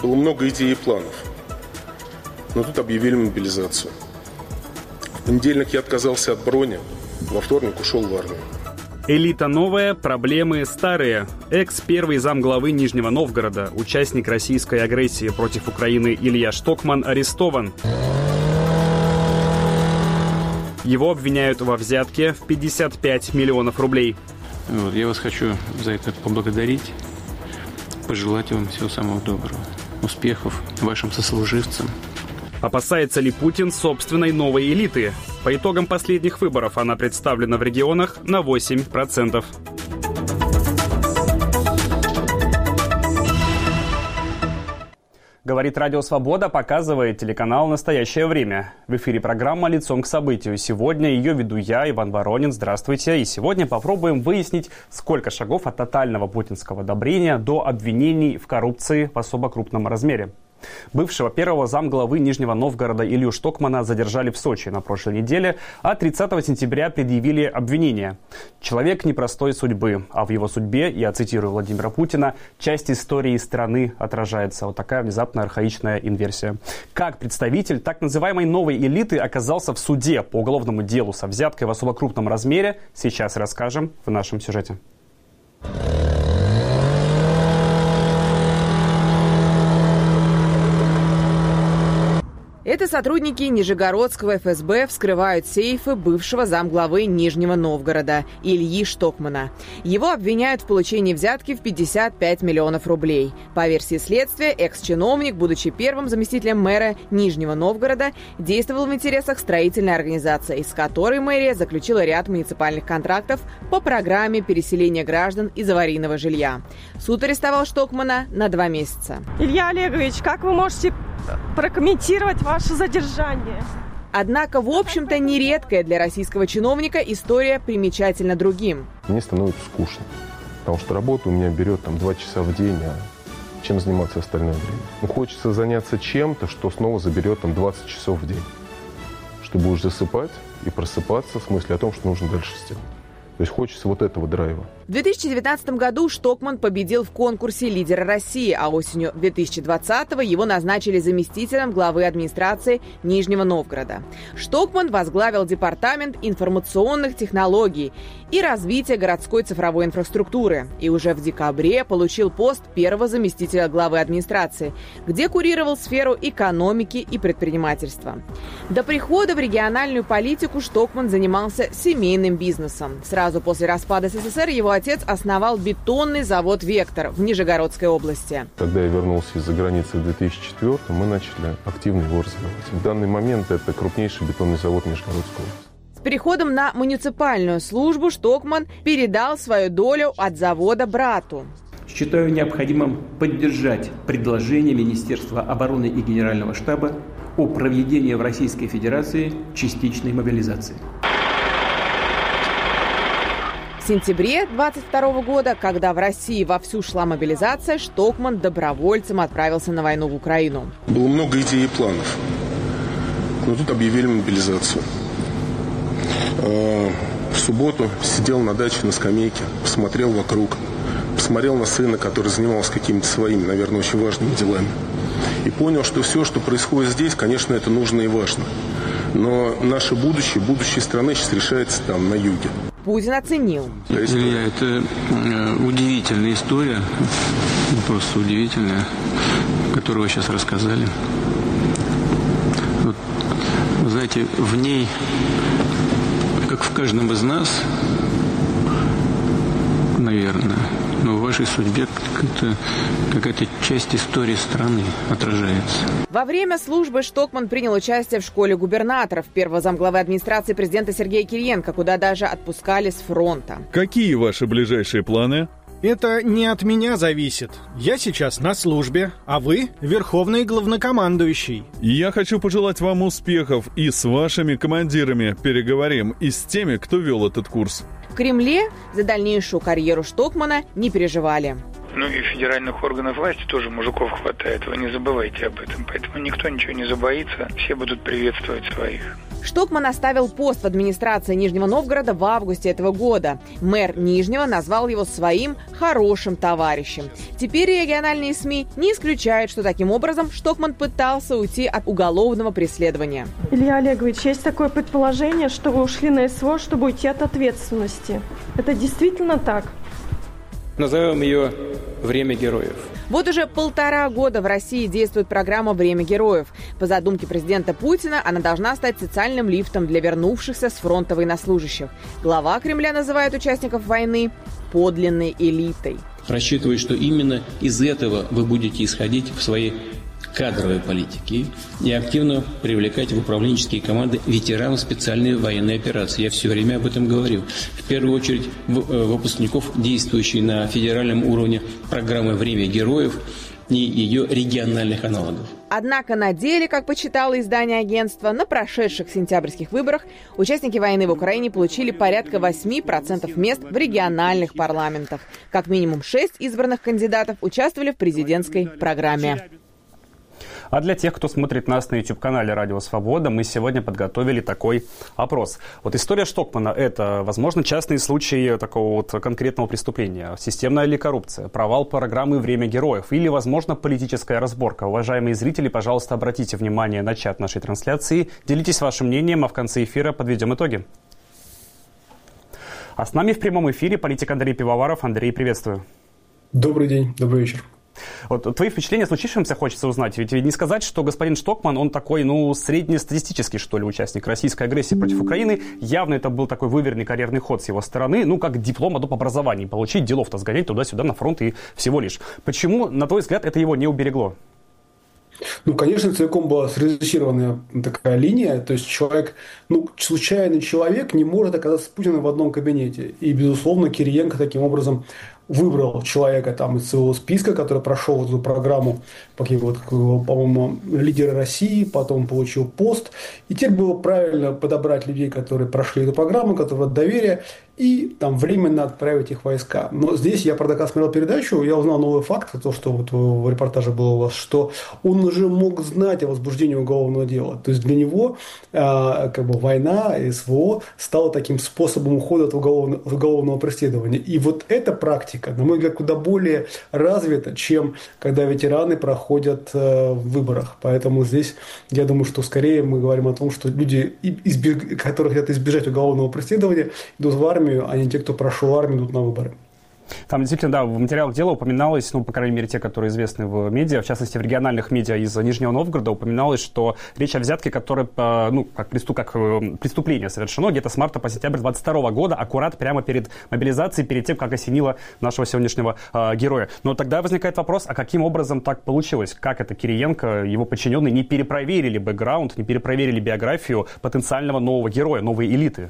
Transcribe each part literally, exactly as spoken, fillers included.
Было много идей и планов. Но тут объявили мобилизацию. В понедельник я отказался от брони, во вторник ушел в армию. Элита новая, проблемы старые. Экс-первый замглавы Нижнего Новгорода, участник российской агрессии против Украины Илья Штокман арестован. Его обвиняют во взятке в пятьдесят пять миллионов рублей. Вот, я вас хочу за это поблагодарить, пожелать вам всего самого доброго, успехов вашим сослуживцам. Опасается ли Путин собственной новой элиты? По итогам последних выборов она представлена в регионах на восемь процентов. Говорит Радио Свобода, показывает телеканал «Настоящее время». В эфире программа «Лицом к событию». Сегодня ее веду я, Иван Воронин. Здравствуйте. И сегодня попробуем выяснить, сколько шагов от тотального путинского одобрения до обвинений в коррупции в особо крупном размере. Бывшего первого замглавы Нижнего Новгорода Илью Штокмана задержали в Сочи на прошлой неделе, а тридцатого сентября предъявили обвинение. Человек непростой судьбы, а в его судьбе, я цитирую Владимира Путина, часть истории страны отражается. Вот такая внезапно архаичная инверсия. Как представитель так называемой новой элиты оказался в суде по уголовному делу со взяткой в особо крупном размере, сейчас расскажем в нашем сюжете. Это сотрудники Нижегородского эф эс бэ вскрывают сейфы бывшего замглавы Нижнего Новгорода Ильи Штокмана. Его обвиняют в получении взятки в пятьдесят пять миллионов рублей. По версии следствия, экс-чиновник, будучи первым заместителем мэра Нижнего Новгорода, действовал в интересах строительной организации, с которой мэрия заключила ряд муниципальных контрактов по программе переселения граждан из аварийного жилья. Суд арестовал Штокмана на два месяца. Илья Олегович, как вы можете прокомментировать ваше задержание? Однако, в общем-то, нередкая для российского чиновника история примечательна другим. Мне становится скучно, потому что работа у меня берет там два часа в день, а чем заниматься остальное время? Ну, хочется заняться чем-то, что снова заберет там двадцать часов в день, что будешь засыпать и просыпаться с мыслью о том, что нужно дальше сделать. То есть хочется вот этого драйва. В две тысячи девятнадцатом году Штокман победил в конкурсе «Лидера России», а осенью две тысячи двадцатого его назначили заместителем главы администрации Нижнего Новгорода. Штокман возглавил департамент информационных технологий и развития городской цифровой инфраструктуры и уже в декабре получил пост первого заместителя главы администрации, где курировал сферу экономики и предпринимательства. До прихода в региональную политику Штокман занимался семейным бизнесом. Сразу после распада эс эс эс эр его отец основал бетонный завод «Вектор» в Нижегородской области. Когда я вернулся из-за границы в две тысячи четвёртом, мы начали активно его развивать. В данный момент это крупнейший бетонный завод Нижегородской области. С переходом на муниципальную службу Штокман передал свою долю от завода брату. Считаю необходимым поддержать предложение Министерства обороны и Генерального штаба о проведении в Российской Федерации частичной мобилизации. В сентябре двадцать второго года, когда в России вовсю шла мобилизация, Штокман добровольцем отправился на войну в Украину. Было много идей и планов. Но тут объявили мобилизацию. В субботу сидел на даче на скамейке, посмотрел вокруг, посмотрел на сына, который занимался какими-то своими, наверное, очень важными делами. И понял, что все, что происходит здесь, конечно, это нужно и важно. Но наше будущее, будущее страны сейчас решается там, на юге. Путин оценил. Илья, это удивительная история, просто удивительная, которую вы сейчас рассказали. Вот, вы знаете, в ней, как в каждом из нас, наверное, но в вашей судьбе какая-то, какая-то часть истории страны отражается. Во время службы Штокман принял участие в школе губернаторов первого замглавы администрации президента Сергея Кириенко, куда даже отпускали с фронта. Какие ваши ближайшие планы? Это не от меня зависит. Я сейчас на службе, а вы — верховный главнокомандующий. Я хочу пожелать вам успехов и с вашими командирами переговорим, и с теми, кто вел этот курс. В Кремле за дальнейшую карьеру Штокмана не переживали. Ну и федеральных органов власти тоже мужиков хватает, вы не забывайте об этом. Поэтому никто ничего не забоится, все будут приветствовать своих. Штокман оставил пост в администрации Нижнего Новгорода в августе этого года. Мэр Нижнего назвал его своим хорошим товарищем. Теперь региональные СМИ не исключают, что таким образом Штокман пытался уйти от уголовного преследования. Илья Олегович, есть такое предположение, что вы ушли на СВО, чтобы уйти от ответственности. Это действительно так? Назовем ее «Время героев». Вот уже полтора года в России действует программа «Время героев». По задумке президента Путина, она должна стать социальным лифтом для вернувшихся с фронта военнослужащих. Глава Кремля называет участников войны подлинной элитой. Рассчитываю, что именно из этого вы будете исходить в своей кадровой политики и активно привлекать в управленческие команды ветеранов специальной военной операции. Я все время об этом говорил. В первую очередь выпускников, действующих на федеральном уровне программы «Время героев» и ее региональных аналогов. Однако на деле, как почитало издание агентства, на прошедших сентябрьских выборах участники войны в Украине получили порядка восемь процентов мест в региональных парламентах. Как минимум шесть избранных кандидатов участвовали в президентской программе. А для тех, кто смотрит нас на YouTube-канале «Радио Свобода», мы сегодня подготовили такой опрос. Вот история Штокмана – это, возможно, частные случаи такого вот конкретного преступления. Системная ли коррупция? Провал программы «Время героев»? Или, возможно, политическая разборка? Уважаемые зрители, пожалуйста, обратите внимание на чат нашей трансляции. Делитесь вашим мнением, а в конце эфира подведем итоги. А с нами в прямом эфире политик Андрей Пивоваров. Андрей, приветствую. Добрый день, добрый вечер. Вот твои впечатления о случившемся хочется узнать. Ведь не сказать, что господин Штокман, он такой, ну, среднестатистический, что ли, участник российской агрессии против Украины. Явно это был такой выверенный карьерный ход с его стороны. Ну, как диплом о доп. Образовании получить, делов-то сгонять туда-сюда на фронт и всего лишь. Почему, на твой взгляд, это его не уберегло? Ну, конечно, целиком была срежиссированная такая линия. То есть человек, ну, случайный человек не может оказаться с Путиным в одном кабинете. И, безусловно, Кириенко таким образом выбрал человека там из своего списка, который прошел эту программу, вот, по-моему, лидера России, потом получил пост. И теперь было правильно подобрать людей, которые прошли эту программу, которые от доверия, и там временно отправить их в войска. Но здесь я, правда, когда смотрел передачу, я узнал новый факт, то, что вот в репортаже было у вас, что он уже мог знать о возбуждении уголовного дела. То есть для него э, как бы война, СВО стала таким способом ухода от уголовного, от уголовного преследования. И вот эта практика, на мой взгляд, куда более развита, чем когда ветераны проходят э, в выборах. Поэтому здесь я думаю, что скорее мы говорим о том, что люди, избег... которые хотят избежать уголовного преследования, идут в армию, а не те, кто прошел армию, идут на выборы. Там действительно, да, в материалах дела упоминалось, ну, по крайней мере, те, которые известны в медиа, в частности, в региональных медиа из Нижнего Новгорода, упоминалось, что речь о взятке, которая, ну, как, преступ, как преступление совершено где-то с марта по сентябрь двадцать второго года, аккурат прямо перед мобилизацией, перед тем, как осенило нашего сегодняшнего э, героя. Но тогда возникает вопрос, а каким образом так получилось? Как это Кириенко, его подчиненные не перепроверили бэкграунд, не перепроверили биографию потенциального нового героя, новой элиты?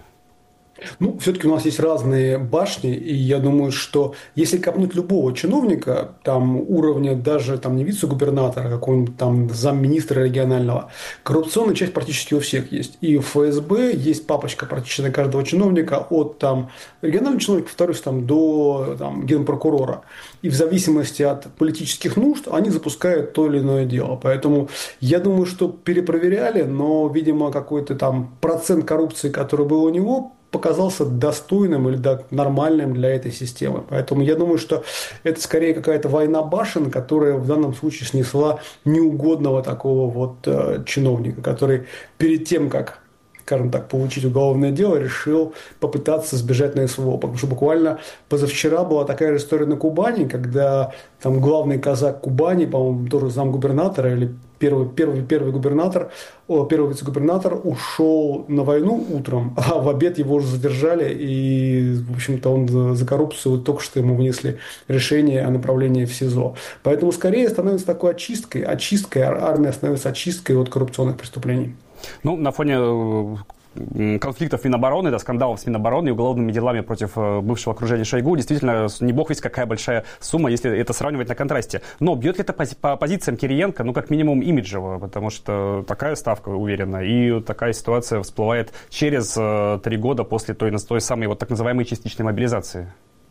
Ну, все-таки у нас есть разные башни, и я думаю, что если копнуть любого чиновника, там уровня даже там, не вице-губернатора, какого-нибудь там замминистра регионального, коррупционная часть практически у всех есть. И в ФСБ есть папочка практически на каждого чиновника, от там, регионального чиновника, повторюсь, там, до там, генпрокурора. И в зависимости от политических нужд они запускают то или иное дело. Поэтому я думаю, что перепроверяли, но, видимо, какой-то там процент коррупции, который был у него, показался достойным или да, нормальным для этой системы. Поэтому я думаю, что это скорее какая-то война башен, которая в данном случае снесла неугодного такого вот э, чиновника, который перед тем, как, скажем так, получить уголовное дело, решил попытаться сбежать на СВО. Потому что буквально позавчера была такая же история на Кубани, когда там главный казак Кубани, по-моему, тоже замгубернатора или Первый, первый, первый губернатор, о, первый вице-губернатор ушел на войну утром, а в обед его уже задержали, и, в общем-то, он за, за коррупцию только что ему внесли решение о направлении в СИЗО. Поэтому скорее становится такой очисткой, очисткой, армия становится очисткой от коррупционных преступлений. Ну, на фоне конфликтов Минобороны, да, скандалов с Минобороны и уголовными делами против бывшего окружения Шойгу, действительно, не бог весть какая большая сумма, если это сравнивать на контрасте. Но бьет ли это по, по позициям Кириенко, ну, как минимум, имиджево, потому что такая ставка уверена, и такая ситуация всплывает через э, три года после той, той самой вот так называемой частичной мобилизации.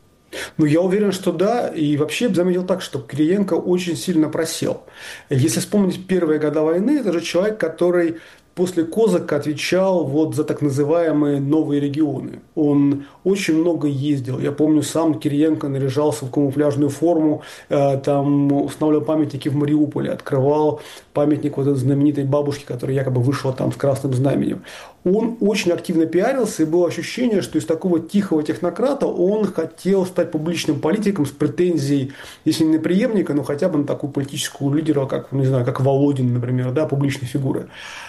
Ну, я уверен, что да. И вообще заметил так, что Кириенко очень сильно просел. Если вспомнить первые годы войны, это же человек, который после Козака отвечал вот за так называемые новые регионы. Он очень много ездил. Я помню, сам Кириенко наряжался в камуфляжную форму, э, там устанавливал памятники в Мариуполе, открывал памятник вот этой знаменитой бабушке, которая якобы вышла там с красным знаменем. Он очень активно пиарился, и было ощущение, что из такого тихого технократа он хотел стать публичным политиком с претензией, если не на преемника, но хотя бы на такую политическую лидера, как, не знаю, как Володин, например, да, публичной фигуры.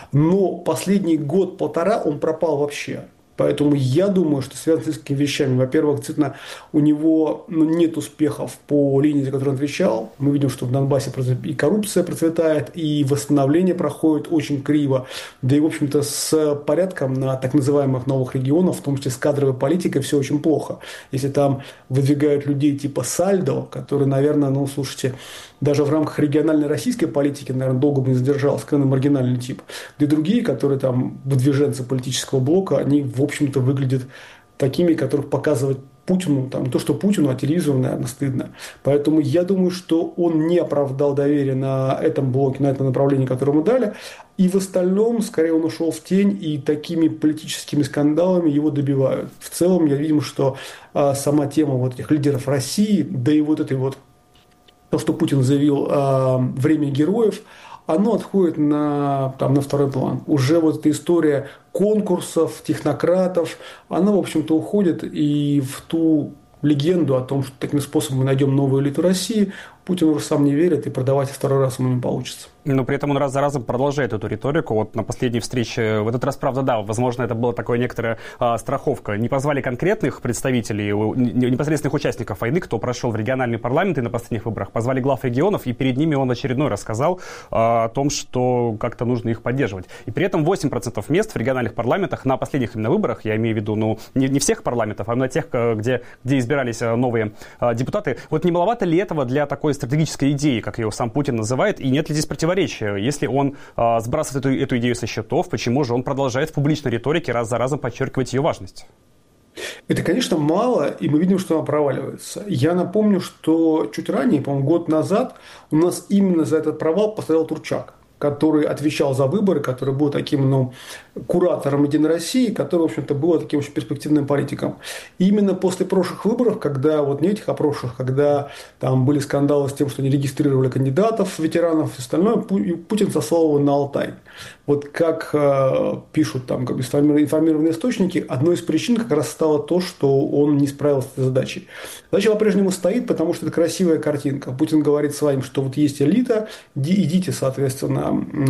Но последний год-полтора он пропал вообще. Поэтому я думаю, что связано с этими вещами. Во-первых, действительно, у него ну, нет успехов по линии, за которую он отвечал. Мы видим, что в Донбассе и коррупция процветает, и восстановление проходит очень криво. Да и, в общем-то, с порядком на так называемых новых регионах, в том числе с кадровой политикой, все очень плохо. Если там выдвигают людей типа Сальдо, который, наверное, ну, слушайте, даже в рамках региональной российской политики, наверное, долго бы не задержался, скорее маргинальный тип. Да и другие, которые там выдвиженцы политического блока, они, в общем-то, выглядят такими, которых показывать Путину, там, не то что Путину, а телевизору, наверное, стыдно. Поэтому я думаю, что он не оправдал доверие на этом блоке, на этом направлении, которое ему дали. И в остальном, скорее, он ушел в тень, и такими политическими скандалами его добивают. В целом, я видим, что а, сама тема вот этих лидеров России, да и вот этой вот то, что Путин заявил э, «время героев», оно отходит на, там, на второй план. Уже вот эта история конкурсов, технократов, она, в общем-то, уходит и в ту легенду о том, что таким способом мы найдем новую элиту России, Путин уже сам не верит, и продавать второй раз ему не получится. Но при этом он раз за разом продолжает эту риторику. Вот на последней встрече, в этот раз, правда, да, возможно, это была такая некоторая а, страховка. Не позвали конкретных представителей, непосредственных участников войны, кто прошел в региональные парламенты на последних выборах, позвали глав регионов, и перед ними он очередной рассказал а, о том, что как-то нужно их поддерживать. И при этом восемь процентов мест в региональных парламентах на последних именно выборах, я имею в виду, ну, не, не всех парламентов, а на тех, где, где избирались новые а, депутаты. Вот не маловато ли этого для такой стратегической идеи, как ее сам Путин называет, и нет ли здесь противоречия? Если он а, сбрасывает эту, эту идею со счетов, почему же он продолжает в публичной риторике раз за разом подчеркивать ее важность? Это, конечно, мало, и мы видим, что она проваливается. Я напомню, что чуть ранее, по-моему, год назад у нас именно за этот провал пострадал Турчак, который отвечал за выборы, который был таким, ну, куратором «Единой России», который, в общем-то, был таким очень перспективным политиком. И именно после прошлых выборов, когда, вот не этих, а прошлых, когда там были скандалы с тем, что не регистрировали кандидатов, ветеранов и остальное, Путин сослал его на Алтай. Вот как э, пишут там как бы информированные источники, одной из причин как раз стало то, что он не справился с этой задачей. Задача по-прежнему стоит, потому что это красивая картинка. Путин говорит своим, что вот есть элита, идите, соответственно,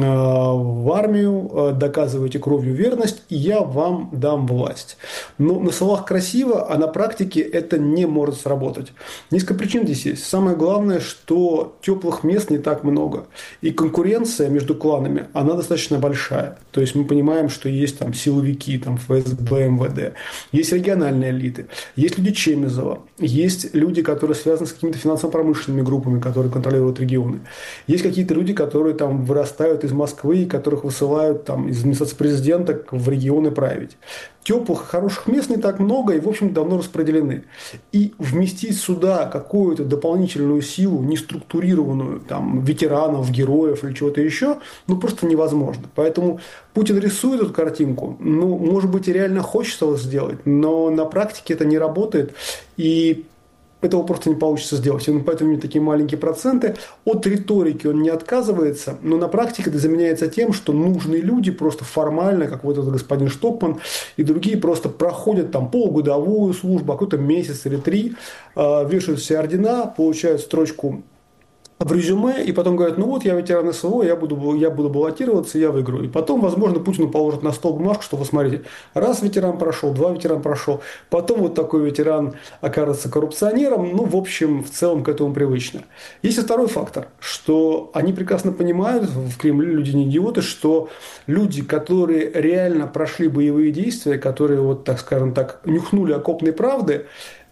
в армию, доказывайте кровью верность, и я вам дам власть. Но на словах красиво, а на практике это не может сработать. Несколько причин здесь есть. Самое главное, что теплых мест не так много. И конкуренция между кланами, она достаточно большая. То есть мы понимаем, что есть там силовики, там эф эс бэ, эм вэ дэ, есть региональные элиты, есть люди Чемизова, есть люди, которые связаны с какими-то финансово-промышленными группами, которые контролируют регионы. Есть какие-то люди, которые там вырастают из Москвы, и которых высылают там из администрации президента в регионы править. Теплых, хороших мест не так много и, в общем, давно распределены. И вместить сюда какую-то дополнительную силу, неструктурированную, там, ветеранов, героев или чего-то еще, ну, просто невозможно. Поэтому Путин рисует эту картинку, ну, может быть, и реально хочется это сделать, но на практике это не работает, и этого просто не получится сделать. И поэтому у него такие маленькие проценты. От риторики он не отказывается, но на практике это заменяется тем, что нужные люди просто формально, как вот этот господин Штокман и другие, просто проходят там полугодовую службу, а какой-то месяц или три, вешают все ордена, получают строчку в резюме, и потом говорят, ну вот я ветеран эс вэ о, я буду, я буду баллотироваться, я выиграю. И потом, возможно, Путину положат на стол бумажку, что вы смотрите, раз ветеран прошел, два ветеран прошел, потом вот такой ветеран окажется коррупционером, ну, в общем, в целом к этому привычно. Есть и второй фактор, что они прекрасно понимают, в Кремле люди не идиоты, что люди, которые реально прошли боевые действия, которые, вот так скажем так, нюхнули окопной правды,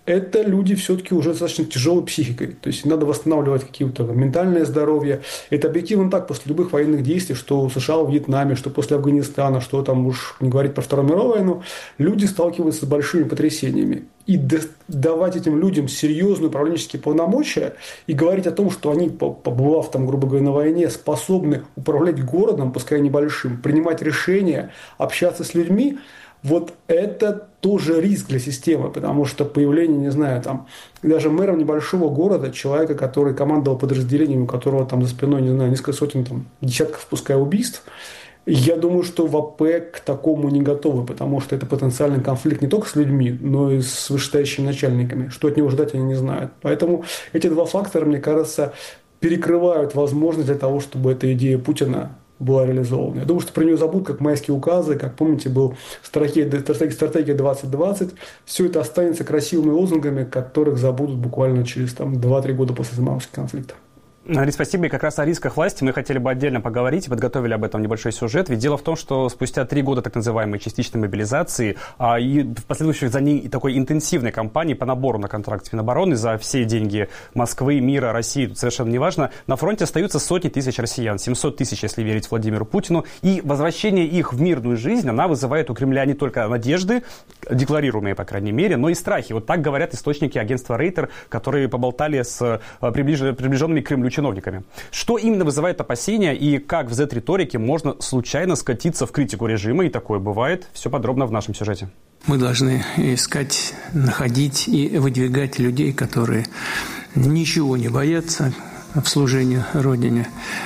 это люди все-таки уже достаточно тяжелой психикой. То есть надо восстанавливать какие-то ментальное здоровье. Это объективно так, после любых военных действий, что у США в Вьетнаме, что после Афганистана, что там уж не говорить про Вторую мировую войну, люди сталкиваются с большими потрясениями. И давать этим людям серьезные управленческие полномочия и говорить о том, что они, побывав там, грубо говоря, на войне, способны управлять городом, пускай небольшим, принимать решения, общаться с людьми, вот это тоже риск для системы, потому что появление, не знаю, там, даже мэром небольшого города, человека, который командовал подразделением, у которого там за спиной, не знаю, несколько сотен, там, десятков, пускай, убийств, я думаю, что в АП к такому не готовы, потому что это потенциальный конфликт не только с людьми, но и с вышестоящими начальниками. Что от него ждать, они не знают. Поэтому эти два фактора, мне кажется, перекрывают возможность для того, чтобы эта идея Путина была реализована. Я думаю, что про нее забудут, как майские указы, как, помните, был стратегия, стратегия двадцать двадцать. Все это останется красивыми лозунгами, которых забудут буквально через там, два-три года после Самарского конфликта. Андрей, спасибо. И как раз о рисках власти мы хотели бы отдельно поговорить, подготовили об этом небольшой сюжет. Ведь дело в том, что спустя три года так называемой частичной мобилизации а, и в последующих за ней такой интенсивной кампании по набору на контракт Минобороны за все деньги Москвы, мира, России, тут совершенно неважно, на фронте остаются сотни тысяч россиян, семьсот тысяч, если верить Владимиру Путину. И возвращение их в мирную жизнь, она вызывает у Кремля не только надежды, декларируемые, по крайней мере, но и страхи. Вот так говорят источники агентства Рейтер, которые поболтали с приближенными к Кремлю чиновниками. Что именно вызывает опасения и как в зет-риторике можно случайно скатиться в критику режима, и такое бывает, все подробно в нашем сюжете. Мы должны искать, находить и выдвигать людей, которые ничего не боятся в служении Родине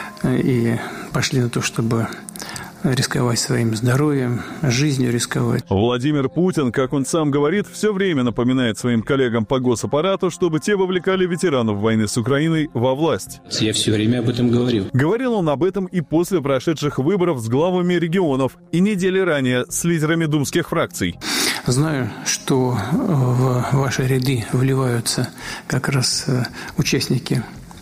и пошли на то, чтобы рисковать своим здоровьем, жизнью рисковать. Владимир Путин, как он сам говорит, все время напоминает своим коллегам по госаппарату, чтобы те вовлекали ветеранов войны с Украиной во власть. Я все время об этом говорил. Говорил он об этом и после прошедших выборов с главами регионов и недели ранее с лидерами думских фракций. Знаю, что в ваши ряды вливаются как раз участники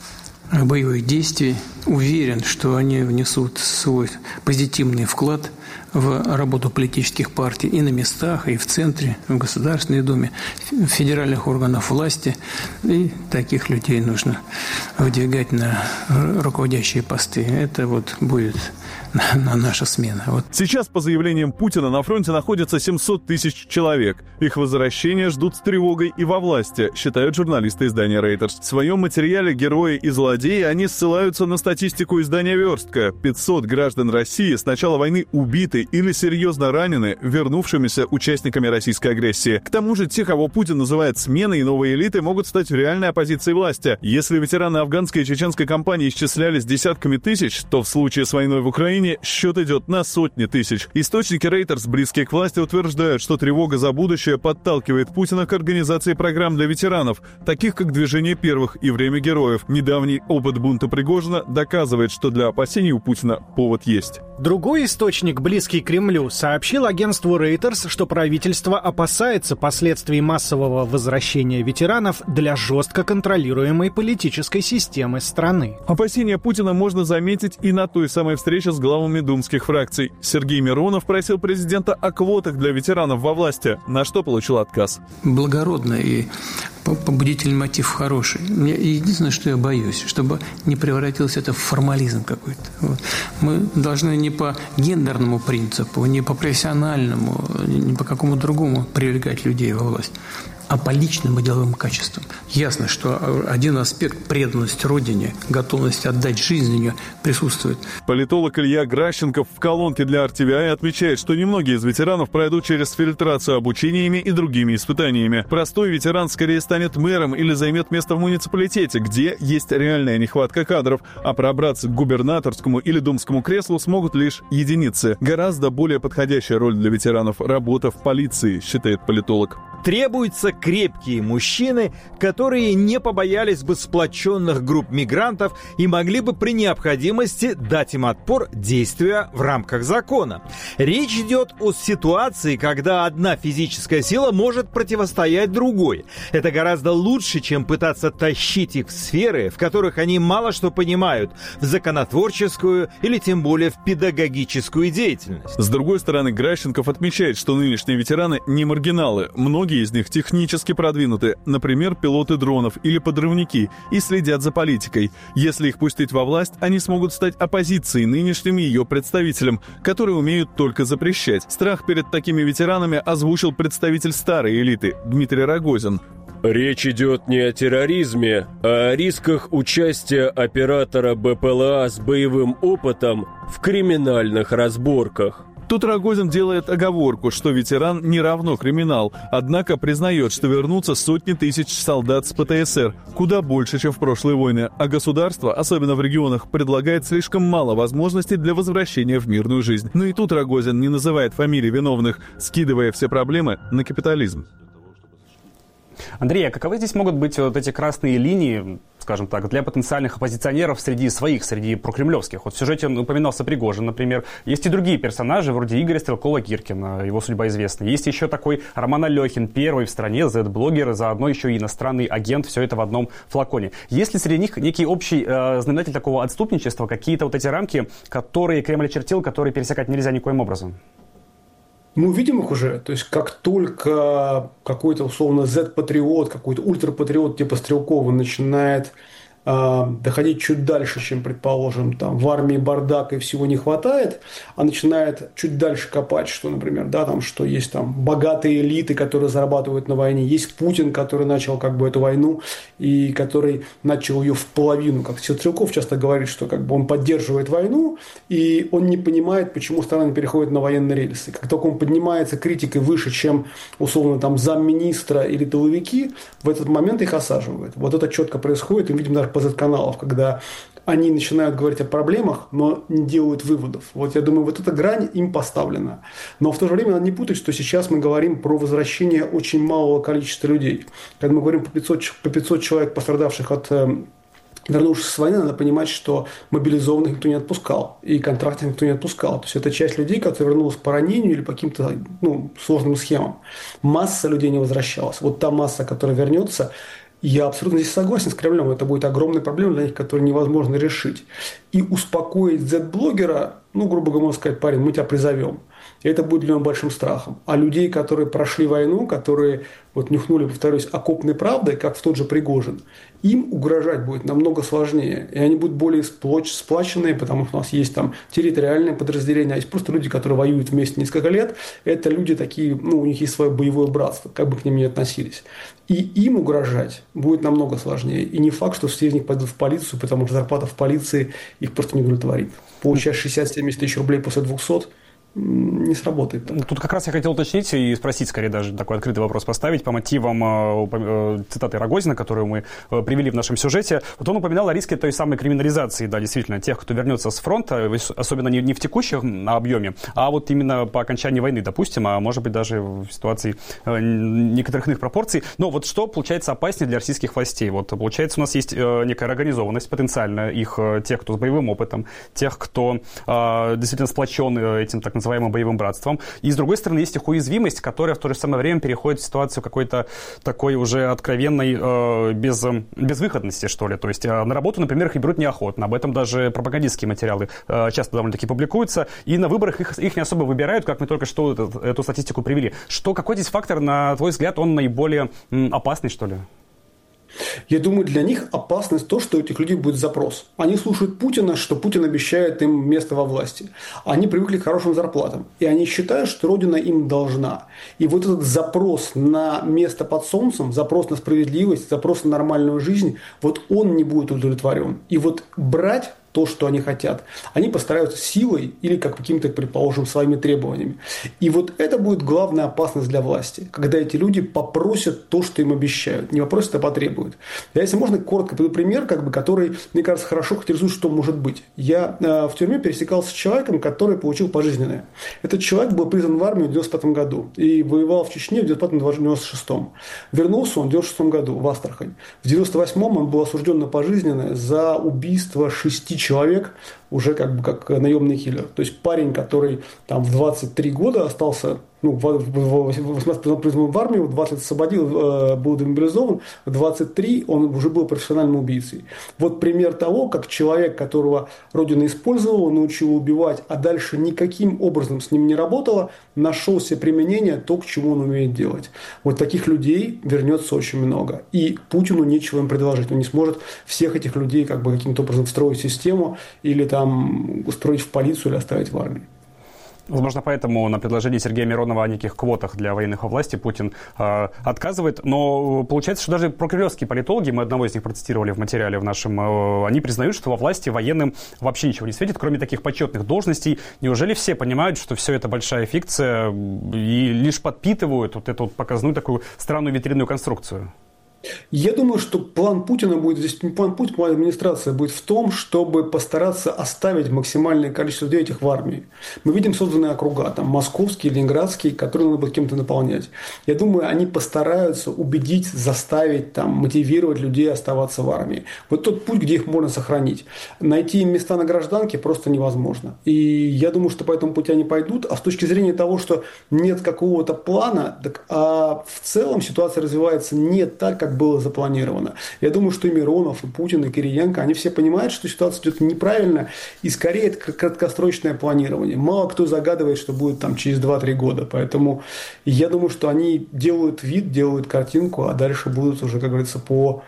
боевых действий. Уверен, что они внесут свой позитивный вклад в работу политических партий и на местах, и в центре, в Государственной Думе, в федеральных органах власти. И таких людей нужно выдвигать на руководящие посты. Это вот будет на наша смена. Вот. Сейчас, по заявлениям Путина, на фронте находится семьсот тысяч человек. Их возвращения ждут с тревогой и во власти, считают журналисты издания Reuters. В своем материале «Герои и злодеи» они ссылаются на статистику издания «Верстка». пятьсот граждан России с начала войны убиты или серьезно ранены вернувшимися участниками российской агрессии. К тому же те, кого Путин называет сменой и новой элитой, могут стать реальной оппозицией власти. Если ветераны афганской и чеченской кампании исчислялись десятками тысяч, то в случае с войной в Украине счет идет на сотни тысяч. Источники Reuters, близкие к власти, утверждают, что тревога за будущее подталкивает Путина к организации программ для ветеранов, таких как «Движение первых» и «Время героев». Недавний опыт бунта Пригожина доказывает, что для опасений у Путина повод есть. Другой источник, близкий к Кремлю, сообщил агентству Reuters, что правительство опасается последствий массового возвращения ветеранов для жестко контролируемой политической системы страны. Опасения Путина можно заметить и на той самой встрече с главами думских фракций. Сергей Миронов просил президента о квотах для ветеранов во власти, на что получил отказ. Благородно и побудительный мотив хороший. Единственное, что я боюсь, чтобы не превратился это в формализм какой-то. Вот. Мы должны не по гендерному принципу, не по профессиональному, не по какому другому привлекать людей во власть, а по личным и деловым качествам. Ясно, что один аспект — преданность Родине, готовность отдать жизнь за нее присутствует. Политолог Илья Гращенков в колонке для эр ти ви ай отмечает, что немногие из ветеранов пройдут через фильтрацию обучениями и другими испытаниями. Простой ветеран скорее станет мэром или займет место в муниципалитете, где есть реальная нехватка кадров, а пробраться к губернаторскому или думскому креслу смогут лишь единицы. Гораздо более подходящая роль для ветеранов — работа в полиции, считает политолог. Требуются крепкие мужчины, которые которые не побоялись бы сплоченных групп мигрантов и могли бы при необходимости дать им отпор, действуя в рамках закона. Речь идет о ситуации, когда одна физическая сила может противостоять другой. Это гораздо лучше, чем пытаться тащить их в сферы, в которых они мало что понимают, в законотворческую или тем более в педагогическую деятельность. С другой стороны, Гращенков отмечает, что нынешние ветераны не маргиналы. Многие из них технически продвинуты, например, пилоты дронов или подрывники, и следят за политикой. Если их пустить во власть, они смогут стать оппозицией нынешним ее представителям, которые умеют только запрещать. Страх перед такими ветеранами озвучил представитель старой элиты Дмитрий Рогозин. Речь идет не о терроризме, а о рисках участия оператора БПЛА с боевым опытом в криминальных разборках. Тут Рогозин делает оговорку, что ветеран не равно криминал, однако признает, что вернутся сотни тысяч солдат с ПТСР, куда больше, чем в прошлые войны, а государство, особенно в регионах, предлагает слишком мало возможностей для возвращения в мирную жизнь. Но и тут Рогозин не называет фамилии виновных, скидывая все проблемы на капитализм. Андрей, а каковы здесь могут быть вот эти красные линии, скажем так, для потенциальных оппозиционеров среди своих, среди прокремлевских? Вот в сюжете упоминался Пригожин, например. Есть и другие персонажи, вроде Игоря Стрелкова-Киркина, его судьба известна. Есть еще такой Роман Алехин, первый в стране зет-блогер, и заодно еще и иностранный агент, все это в одном флаконе. Есть ли среди них некий общий э, знаменатель такого отступничества, какие-то вот эти рамки, которые Кремль очертил, которые пересекать нельзя никоим образом? Мы увидим их уже, то есть как только какой-то условно зет-патриот, какой-то ультрапатриот типа Стрелкова начинает э, доходить чуть дальше, чем, предположим, там в армии бардак и всего не хватает, а начинает чуть дальше копать, что, например, да, там, что есть там богатые элиты, которые зарабатывают на войне, есть Путин, который начал как бы эту войну и который начал ее в половину, как Стрелков часто говорит, что как бы он поддерживает войну, и он не понимает, почему страна переходит на военные рельсы. Как только он поднимается критикой выше, чем, условно, там, замминистра или тыловики, в этот момент их осаживают. Вот это четко происходит, и мы видим даже по зет-каналов, когда они начинают говорить о проблемах, но не делают выводов. Вот я думаю, вот эта грань им поставлена. Но в то же время надо не путать, что сейчас мы говорим про возвращение очень малого количества людей. Когда мы говорим по пятьсот, по пятьсот человек, пострадавших от вернувшись с войны, надо понимать, что мобилизованных никто не отпускал, и контрактов никто не отпускал. То есть это часть людей, которые вернулась по ранению или по каким-то ну, сложным схемам. Масса людей не возвращалась. Вот та масса, которая вернется, я абсолютно здесь согласен с Кремлем, это будет огромная проблема для них, которую невозможно решить. И успокоить зет-блогера, ну, грубо говоря, можно сказать, парень, мы тебя призовем. И это будет для него большим страхом. А людей, которые прошли войну, которые вот нюхнули, повторюсь, окопной правдой, как в тот же Пригожин, им угрожать будет намного сложнее. И они будут более сплоченные, потому что у нас есть там территориальные подразделения, а есть просто люди, которые воюют вместе несколько лет. Это люди такие, ну, у них есть свое боевое братство, как бы к ним ни относились. И им угрожать будет намного сложнее. И не факт, что все из них пойдут в полицию, потому что зарплата в полиции их просто не удовлетворит. Получать шестьдесят-семьдесят тысяч рублей после двухсот не сработает. Тут как раз я хотел уточнить и спросить, скорее даже такой открытый вопрос поставить по мотивам э, цитаты Рогозина, которую мы э, привели в нашем сюжете. Вот он упоминал о риске той самой криминализации, да, действительно, тех, кто вернется с фронта, особенно не, не в текущем объеме, а вот именно по окончании войны, допустим, а может быть даже в ситуации э, некоторых иных пропорций. Но вот что получается опаснее для российских властей? Вот получается у нас есть э, некая организованность потенциально их, э, тех, кто с боевым опытом, тех, кто э, действительно сплочен э, этим так называемым называемым боевым братством. И, с другой стороны, есть их уязвимость, которая в то же самое время переходит в ситуацию какой-то такой уже откровенной э, без, безвыходности, что ли. То есть э, на работу, например, их берут неохотно. Об этом даже пропагандистские материалы э, часто довольно-таки публикуются. И на выборах их, их не особо выбирают, как мы только что эту, эту статистику привели. Что, какой здесь фактор, на твой взгляд, он наиболее м, опасный, что ли? Я думаю, для них опасность то, что у этих людей будет запрос. Они слушают Путина, что Путин обещает им место во власти. Они привыкли к хорошим зарплатам. И они считают, что Родина им должна. И вот этот запрос на место под солнцем, запрос на справедливость, запрос на нормальную жизнь, вот он не будет удовлетворен. И вот брать то, что они хотят. Они постараются силой или как каким-то, предположим, своими требованиями. И вот это будет главная опасность для власти, когда эти люди попросят то, что им обещают. Не попросят, а потребуют. Я, если можно, коротко приведу пример, как бы, который, мне кажется, хорошо характеризует, что может быть. Я э, в тюрьме пересекался с человеком, который получил пожизненное. Этот человек был призван в армию в девяносто пятом году и воевал в Чечне в девяносто шестом. Вернулся он в девяносто шестом году в Астрахань. В девяносто восьмом он был осужден на пожизненное за убийство шести человек, уже как бы как наемный киллер. То есть парень, который там в двадцать три года остался, ну, в восемнадцать призван в армию, в двадцать освободил, был демобилизован, в двадцать три он уже был профессиональным убийцей. Вот пример того, как человек, которого Родина использовала, научила убивать, а дальше никаким образом с ним не работало, нашел себе применение то, к чему он умеет делать. Вот таких людей вернется очень много. И Путину нечего им предложить. Он не сможет всех этих людей как бы каким-то образом встроить в систему или там устроить в полицию или оставить в армии. Возможно, поэтому на предложение Сергея Миронова о неких квотах для военных во власти Путин э, отказывает. Но получается, что даже прокремлевские политологи, мы одного из них процитировали в материале в нашем, э, они признают, что во власти военным вообще ничего не светит, кроме таких почетных должностей. Неужели все понимают, что все это большая фикция и лишь подпитывают вот эту вот показную такую странную ветряную конструкцию? Я думаю, что план Путина будет, здесь не план Путина, план администрации будет в том, чтобы постараться оставить максимальное количество людей этих в армии. Мы видим созданные округа, там московские, ленинградские, которые надо будет кем-то наполнять. Я думаю, они постараются убедить, заставить, там, мотивировать людей оставаться в армии. Вот тот путь, где их можно сохранить. Найти им места на гражданке просто невозможно. И я думаю, что по этому пути они пойдут. А с точки зрения того, что нет какого-то плана, так, а в целом ситуация развивается не так, как было запланировано. Я думаю, что и Миронов, и Путин, и Кириенко, они все понимают, что ситуация идет неправильно, и скорее это краткосрочное планирование. Мало кто загадывает, что будет там через два-три года. Поэтому я думаю, что они делают вид, делают картинку, а дальше будут уже, как говорится, по,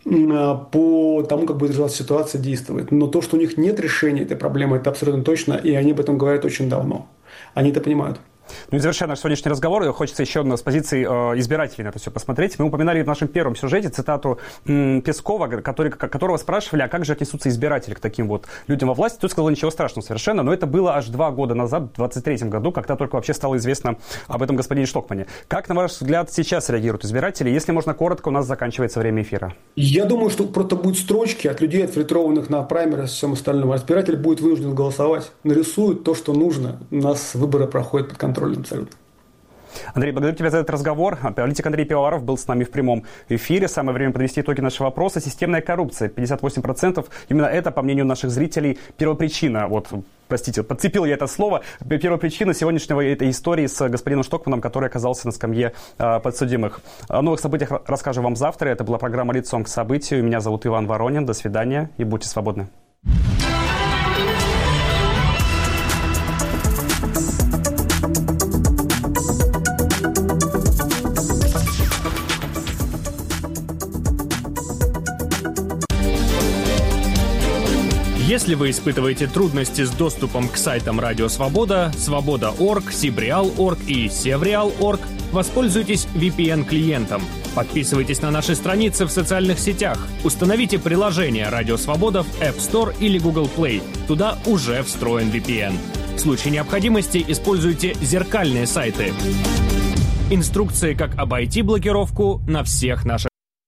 по тому, как будет развиваться ситуация, действовать. Но то, что у них нет решения этой проблемы, это абсолютно точно, и они об этом говорят очень давно. Они это понимают. Ну и завершая наш сегодняшний разговор, хочется еще с позиции э, избирателей на это все посмотреть. Мы упоминали в нашем первом сюжете цитату м, Пескова, который, которого спрашивали, а как же отнесутся избиратели к таким вот людям во власти. Тут сказал, ничего страшного совершенно, но это было аж два года назад, в двадцать третьем году, когда только вообще стало известно об этом господине Штокмане. Как, на ваш взгляд, сейчас реагируют избиратели? Если можно коротко, у нас заканчивается время эфира. Я думаю, что просто будут строчки от людей, отфильтрованных на праймеры и всем остальном. Избиратель будет вынужден голосовать. Нарисуют то, что нужно. У нас выборы проходят под контролем абсолютно. Андрей, благодарю тебя за этот разговор. Политик Андрей Пивоваров был с нами в прямом эфире. Самое время подвести итоги нашего вопроса. Системная коррупция. пятьдесят восемь процентов. Именно это, по мнению наших зрителей, первопричина. Вот, простите, подцепил я это слово. Первопричина сегодняшнего этой истории с господином Штокманом, который оказался на скамье э, подсудимых. О новых событиях расскажу вам завтра. Это была программа «Лицом к событию». Меня зовут Иван Воронин. До свидания и будьте свободны. Если вы испытываете трудности с доступом к сайтам Радио Свобода, Свобода точка орг, Сибреал точка орг и Севреал точка орг, воспользуйтесь ви пи эн-клиентом. Подписывайтесь на наши страницы в социальных сетях. Установите приложение Радио Свобода в App Store или Google Play. Туда уже встроен ви пи эн. В случае необходимости используйте зеркальные сайты. Инструкции, как обойти блокировку, на всех наших